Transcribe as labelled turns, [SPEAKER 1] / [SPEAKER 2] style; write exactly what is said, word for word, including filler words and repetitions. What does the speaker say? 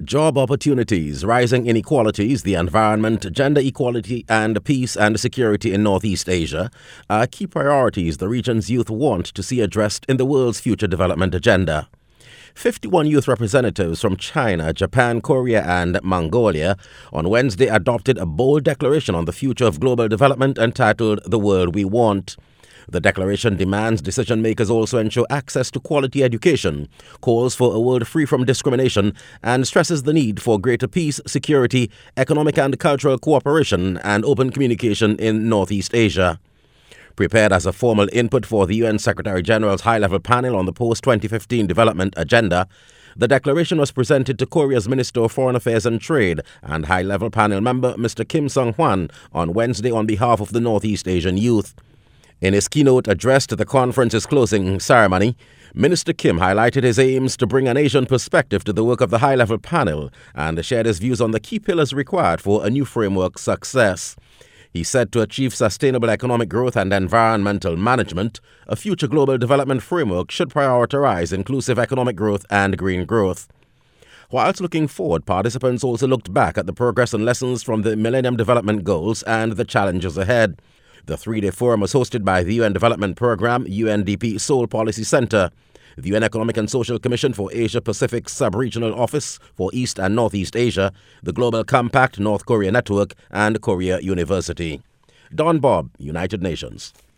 [SPEAKER 1] Job opportunities, rising inequalities, the environment, gender equality, and peace and security in Northeast Asia are key priorities the region's youth want to see addressed in the world's future development agenda. fifty-one youth representatives from China, Japan, Korea, and Mongolia on Wednesday adopted a bold declaration on the future of global development entitled The World We Want. The declaration demands decision-makers also ensure access to quality education, calls for a world free from discrimination, and stresses the need for greater peace, security, economic and cultural cooperation, and open communication in Northeast Asia. Prepared as a formal input for the U N Secretary-General's high-level panel on the post twenty fifteen development agenda, the declaration was presented to Korea's Minister of Foreign Affairs and Trade and high-level panel member Mister Kim Sung-hwan on Wednesday on behalf of the Northeast Asian youth. In his keynote address to the conference's closing ceremony, Minister Kim highlighted his aims to bring an Asian perspective to the work of the high-level panel and shared his views on the key pillars required for a new framework's success. He said to achieve sustainable economic growth and environmental management, a future global development framework should prioritize inclusive economic growth and green growth. Whilst looking forward, participants also looked back at the progress and lessons from the Millennium Development Goals and the challenges ahead. The three-day forum was hosted by the U N Development Programme, U N D P Seoul Policy Center, the U N Economic and Social Commission for Asia-Pacific Sub-Regional Office for East and Northeast Asia, the Global Compact North Korea Network, and Korea University. Don Bob, United Nations.